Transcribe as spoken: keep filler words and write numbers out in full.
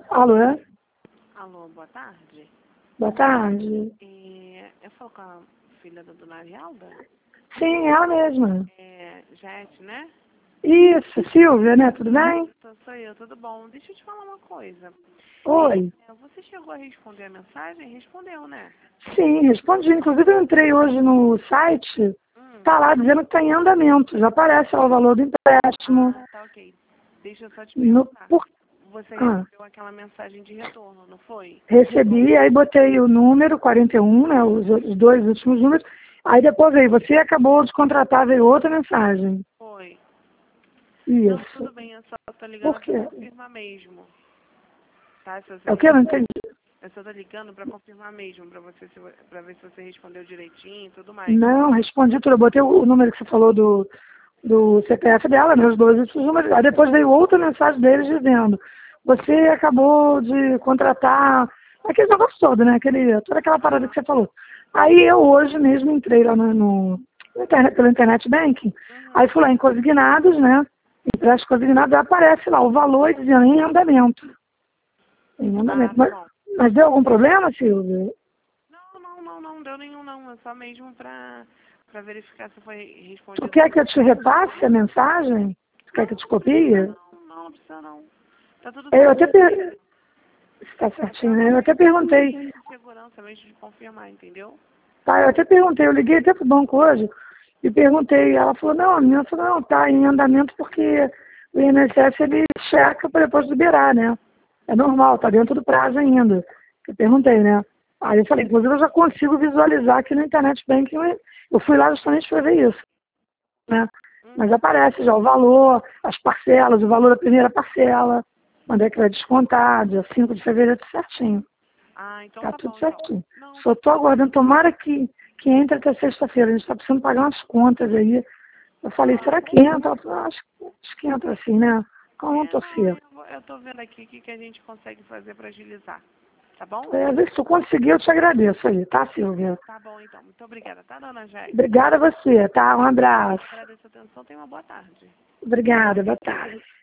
Alô? É? Alô, boa tarde. Boa tarde. É, eu falo com a filha da dona Arialda? Sim, ela mesma. É, Jete, né? Isso, Silvia, né? Tudo bem? Sou, sou eu, tudo bom. Deixa eu te falar uma coisa. Oi. É, você chegou a responder a mensagem? Respondeu, né? Sim, respondi. Inclusive, eu entrei hoje no site, Hum. tá lá dizendo que está em andamento. Já aparece lá o valor do empréstimo. Ah, tá, ok. Deixa eu só te No, perguntar. por, Você ah, recebeu aquela mensagem de retorno, não foi? recebi, aí botei o número quarenta e um, né? Os, os dois últimos números. Aí depois veio, você acabou de contratar, veio outra mensagem. Foi. Não, Isso. tudo bem, eu só tô ligando Por pra quê? confirmar mesmo. Tá? Se você É o que? Eu não respondeu. entendi. Eu só tô ligando pra confirmar mesmo, pra você se, pra ver se você respondeu direitinho e tudo mais. Não, respondi tudo. Eu botei o, o número que você falou do, do C P F dela, meus dois últimos números. Aí depois veio outra mensagem deles dizendo: você acabou de contratar aquele negócio todo, né? Aquele, toda aquela parada que você falou. Aí eu hoje mesmo entrei lá no, no, no internet, pelo Internet Banking, aí Uhum. fui lá em consignados, né? Empréstimos consignados, aí aparece lá o valor e dizendo em andamento. Em Ah, andamento. tá Mas, bom. mas deu algum problema, Silvia? Não, não, não, não deu nenhum não. É só mesmo pra, pra verificar se foi Tu respondido quer que eu te corretamente. repasse a mensagem? Tu quer que eu te Não precisa copie? não, não, não precisa não. Tá tudo Eu até certo. per... Está É só certinho, né? Eu mesmo até perguntei. de segurança mesmo de confirmar, entendeu? Tá, eu até perguntei, eu liguei até pro banco hoje e perguntei. Ela falou, não, a menina falou, não, tá em andamento porque o I N S S ele checa para depois liberar, né? É normal, tá dentro do prazo ainda. Eu perguntei, né? Aí eu falei, inclusive eu já consigo visualizar aqui no Internet Banking. Eu fui lá justamente para ver isso, né? Mas Uhum. aparece já o valor, as parcelas, o valor da primeira parcela, quando é que vai descontar, dia cinco de fevereiro, tudo certinho. Ah, então Tá tá tudo bom, então. certinho. Não, Só tá tô tudo aguardando, tomara que, que entre até sexta-feira. A gente tá precisando pagar umas contas aí. Eu falei, será que entra? Ela falou, acho, acho que entra assim, né? Como não É, não, torcer. eu, vou- eu tô vendo aqui o que, que a gente consegue fazer pra agilizar. Tá bom? É, às vezes se tu conseguir, eu te agradeço aí, tá, Silvia? Tá bom, então. Muito obrigada, tá, dona Jair? Obrigada a você, tá? Um abraço. Agradeço a atenção. Tenha uma boa tarde. Obrigada, boa tarde.